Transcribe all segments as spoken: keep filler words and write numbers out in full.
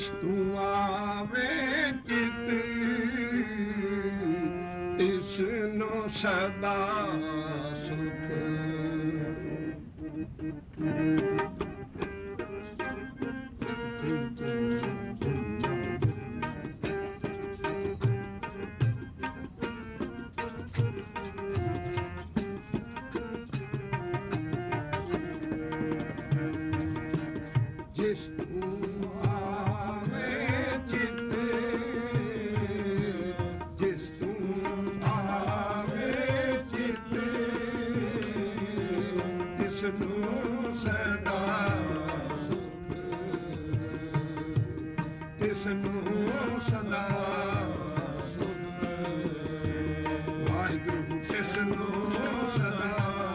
ਜਿਸ ਤੂੰ ਆਵੇ ਚਿਤ ਤਿਸ ਨੂੰ ਸਦਾ ਸੁਖ ਜਿਸ ਤੂੰ ਆਵੇ ਚਿਤ ਜਿਸ ਤੂੰ ਆਵੇ ਚਿਤ ਤਿਸ ਨੂੰ ਸਦਾ ਸੁਖ ਤਿਸ ਨੂੰ ਸਦਾ ਸੁਖ ਵਾਹਿਗੁਰੂ ਤਿਸ ਨੂੰ ਸਦਾ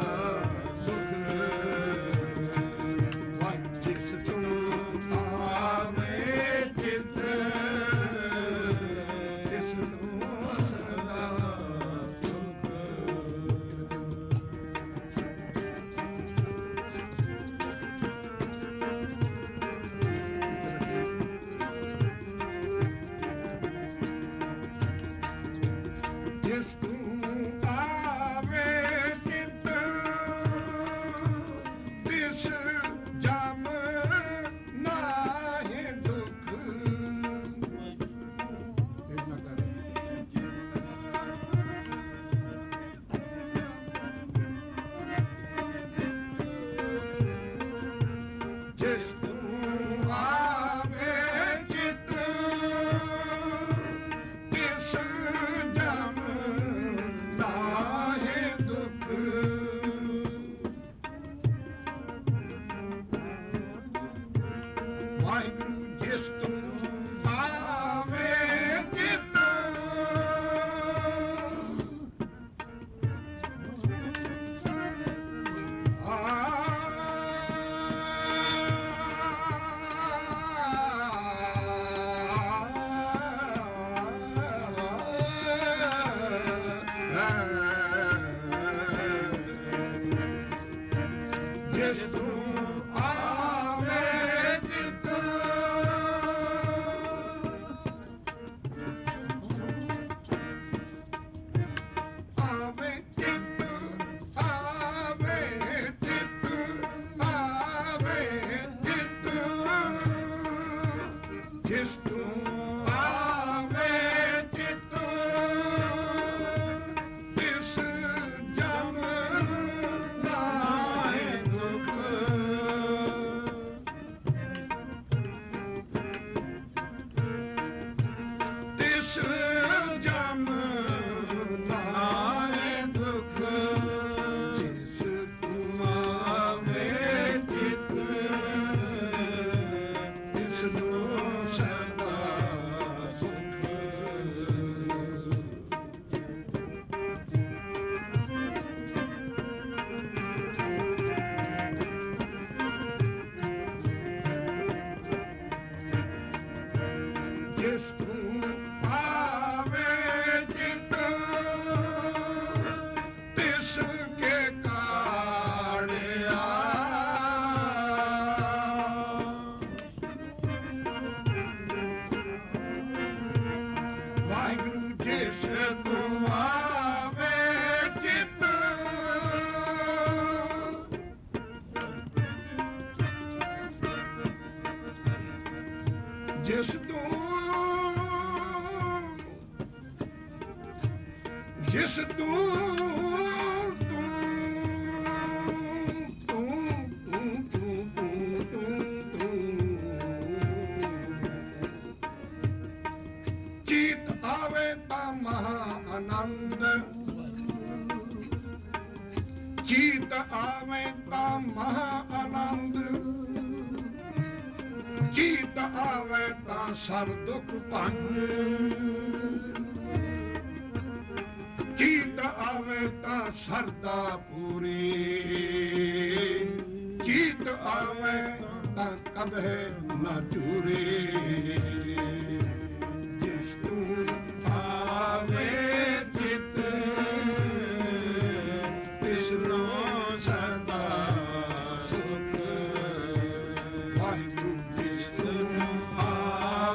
ਜਿਸ ਤੂੰ ਜਿਸ ਤੂੰ ਚੀਤ ਆਵੇ ਤਾਂ ਮਹਾ ਆਨੰਦ ਚੀਤ ਆਵੇ ਤਾਂ ਮਹਾ ਆਨੰਦ ਚੀਤ ਆਵੇ ਤਾਂ ਸਰ ਦੁੱਖ ਭੰਜ ਚੀਤ ਆਵੇ ਤਾਂ ਸਰਦਾ ਪੂਰੀ ਚੀਤ ਆਵੇ ਤਾਂ ਕਦੇ ਨਾ ਚੂਰੀ ਜਿਸ ਤੂੰ ਆਵੇ ਚਿਤ ਤਿਸ ਨੂੰ ਸਦਾ ਸੁਖ ਵਾਹਿਗੁਰੂ ਜਿਸ ਤੂੰ ਆਵੇ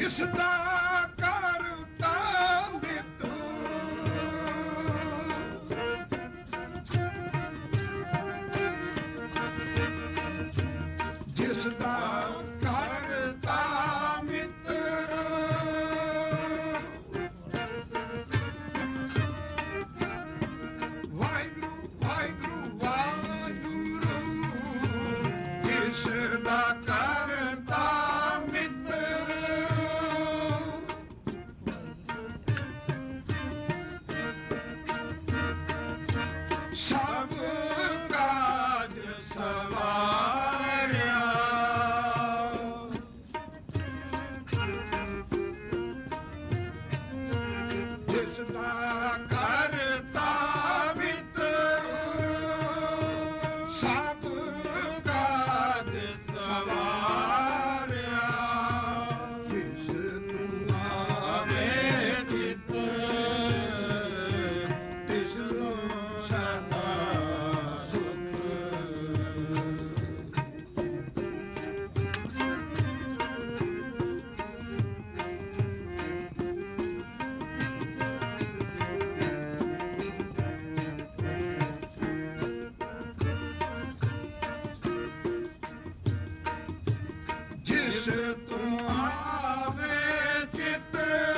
ਜਿਸ ਦਾ ਕਰਤਾ ਮਿਤ ਜਿਸ ਦਾ ਕਰਤਾ ਮਿਤ ਵਾਹਿਗੁਰੂ ਵਾਹਿਗੁਰੂ ਵਾਹਿਗੁਰੂ ਜਿਸ ਦਾ ਕਰਤਾ ਮਿਤ ਸਭ ਕਾਜ ਸਵਾਰਿਆ ਜਿਸ ਦਾ ਕਰਤਾ ਮਿਤ ਸਭ ਕਾਜ ਸਵਾਰਿਆ ਜਿਸ ਨੂੰ ਆਵੇ ਚਿਤ ਤਿਸ ਨੂੰ ਸਦਾ ਸੁਖ ਜਿਸ ਤੂੰ ਆਵੇ ਚਿਤ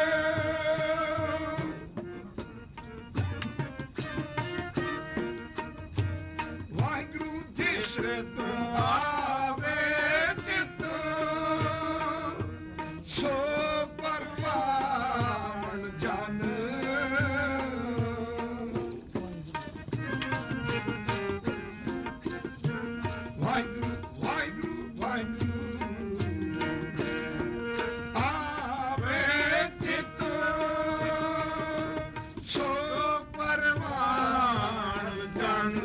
ਵਾਹਿਗੁਰੂ ਜਿਸ ਤੂੰ ਆਵੇ ਚਿਤ ਸੋ ਪਰਵਾਨ ਜਨ ਵਾਹਿਗੁਰੂ ਵਾਹਿਗੁਰੂ ਵਾਹਿਗੁਰੂ ਆਵੇ ਚਿਤ ਸੋ ਪਰਵਾਨ ਜਨ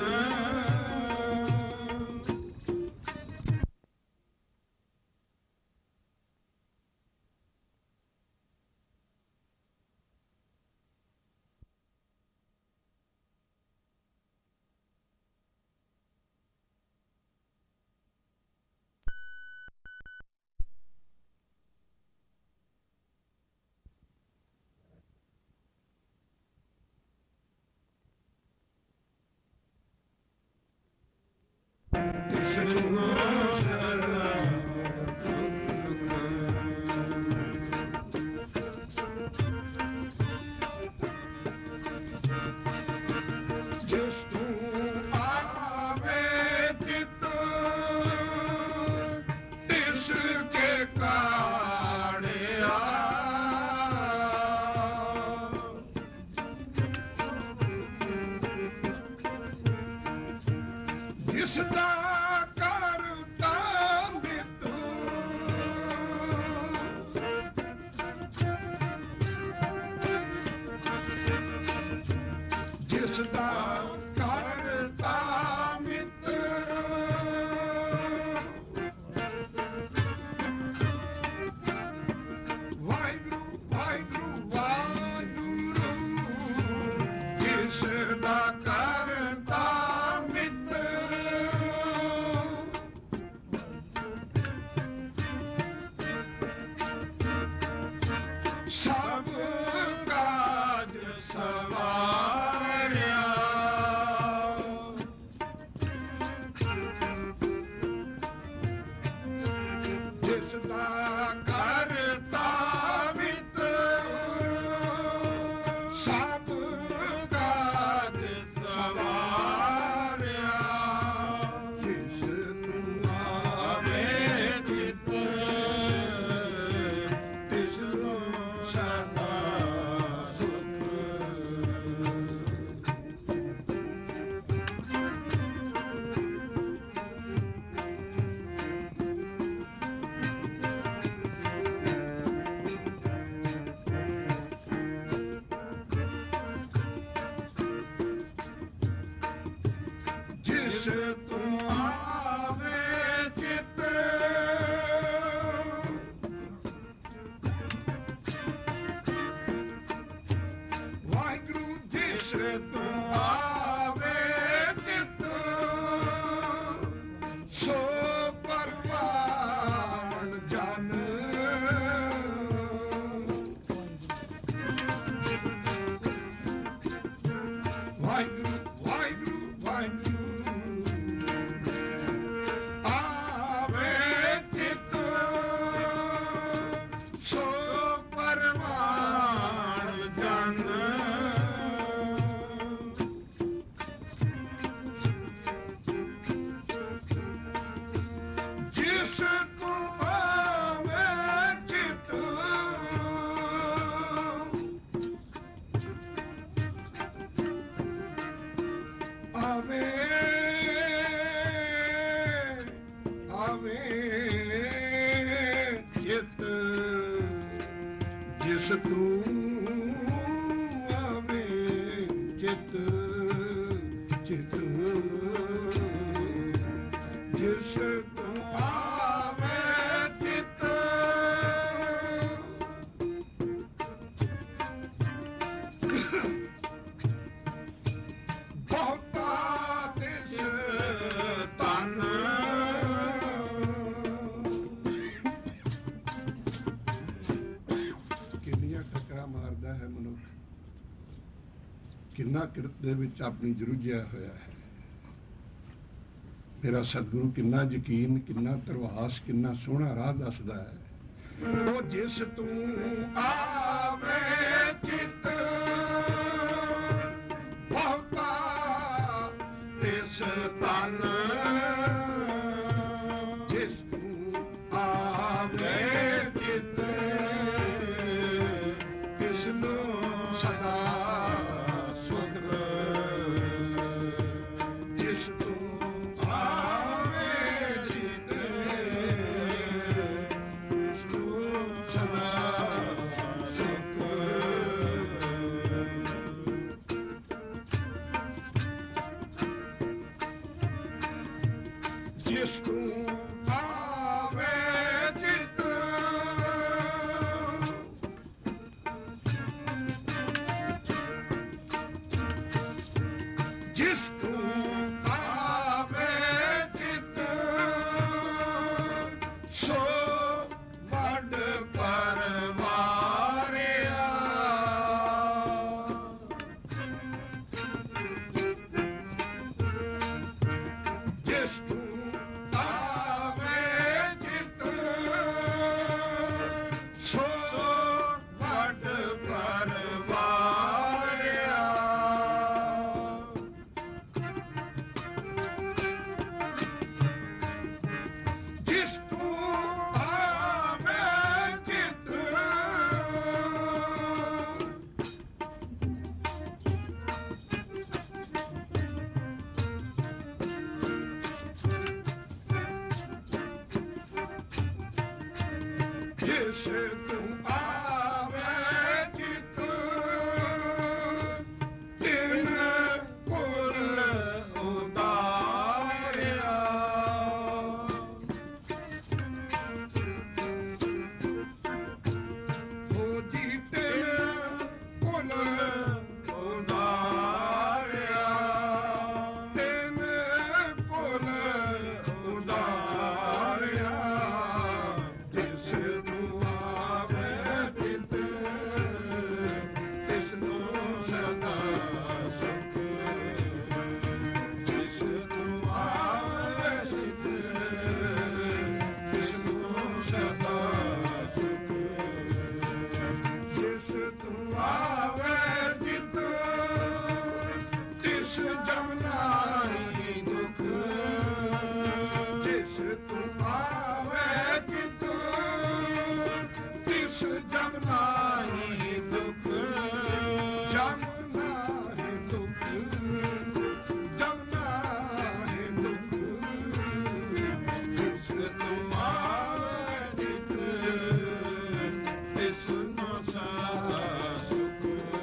ਜਿਸ ਤੂੰ ਆਵੇ ਚਿਤ ਤਿਸ ਕੇ ਕਾੜਿਆ ਜਿਸ ਦਾ ਕਰਤਾ ਮਿਤ ਜਿਸ ਦਾ ਕਰਤਾ ਮਿਤ ਵਾਹਿਗੁਰੂ ਵਾਹਿਗੁਰੂ ਵਾਹਿਗੁਰੂ ਜਿਸ ਦਾ ਕਰਤਾ ਮਿਤ ਸਭ ਕਾਜ ਸਵਾਰਿਆ ਜਿਸ ਦਾ ਕਰਤਾ ਮਿਤ ਸਭ ਕਾਜ ਸਵਾਰਿਆ ਜਿਸ ਤੂੰ ਆਵੇ ਚਿਤ ਤਿਸ ਨੂੰ ਸਦਾ ਸੁਖ ਜਿਸ ਤੂੰ ਆਵੇ ਚਿਤ ਵਾਹਿਗੁਰੂ ਜਿਸ ਤੂੰ ਆਵੇ ਚਿਤ ਸੋ ਪਰਵਾਨ ਜਨ ਜਿਸ ਤੂੰ ਆਵੇ ਚਿਤ ਚਿਤ ਜਿਸ ਤੂੰ ਆਵੇ ਚਿਤ ਬਹੁਤਾ ਤਿਸ ਤਨ ਕਿੰਨੀਆਂ ਟੱਕਰਾਂ ਮਾਰਦਾ ਹੈ ਮਨੁੱਖ, ਕਿੰਨਾ ਕਿਰਤ ਦੇ ਵਿੱਚ ਆਪਣੀ ਜਰੂਝਿਆ ਹੋਇਆ ਹੈ। ਮੇਰਾ ਸਤਿਗੁਰੂ ਕਿੰਨਾ ਯਕੀਨ, ਕਿੰਨਾ ਧਰਵਾਸ, ਕਿੰਨਾ ਸੋਹਣਾ ਰਾਹ ਦੱਸਦਾ ਹੈ। ਉਹ ਜਿਸ ਤੂੰ ਆਵੇ ਚਿਤ ਬਹੁਤਾ ਤਿਸ ਤਨ ਜਿਸ ਤੂੰ ਆਵੇ ਚਿਤ ਤਿਸ ਨੂੰ ਸਦਾ ਸੁਖ ਜਿਸ ਤੂੰ ਆਵੇ ਚਿਤ ਤਿਸ ਨੂੰ ਸਦਾ ਸੁਖ ਜਿਸ ਤੂੰ ਆਵੇ ਚਿਤ ਜਿਸ ਤੂੰ ਆਵੇ ਚਿਤ ਸੋ ਵੱਡ ਪਰਵਾਰਿਆ ਜਿਸ ਤੂੰ ਆਵੇ ਚਿਤ ਸੋ ਵੱਡ ਪਰਵਾਰਿਆ ਜਿਸ ਤੂੰ ਆਵੇ ਚਿਤ ਜਿਸ ਤੂੰ ਆਵੇ ਚਿਤ ਤਿਨ ਕੁਲ ਉਤਾਰਿਆ ਹੋ ਜੀ ਤਿਨ ਕੁਲ ਉਤਾਰਿਆ ਤਿਨ ਕੁਲ ਉਤਾਰਿਆ ਜਿਸ ਤੂੰ ਆਵੇ ਚਿਤ ਤਿਸ ਨੂੰ ਸਦਾ ਸੁਖ ਜਿਸ ਤੂੰ ਆਵੇ ਚਿਤ ਤਿਸ ਨੂੰ ਸਦਾ ਸੁਖ ਜਿਸ ਤੂੰ ਆਵੇ ਚਿਤ ਤਿਸ ਜਮ ਨਾਹੀ ਦੁਖ ਜਿਸ ਤੂੰ ਆਵੇ ਚਿਤ ਤਿਸ ਜਮ ਨਾਹੀ ਦੁਖ ਜਮ ਨਾਹੀ ਦੁਖ ਜਮ ਨਾਹੀ ਦੁਖ ਜਿਸ ਤੂੰ ਆਵੇ ਚਿਤ ਤਿਸ ਨੂੰ ਸਦਾ ਸੁਖ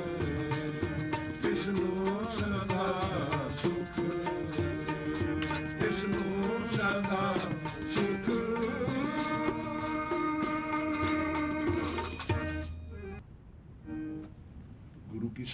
ਤਿਸ ਨੂੰ ਸਦਾ ਸੁਖ ਤਿਸ ਨੂੰ ਸਦਾ ਸੁਖ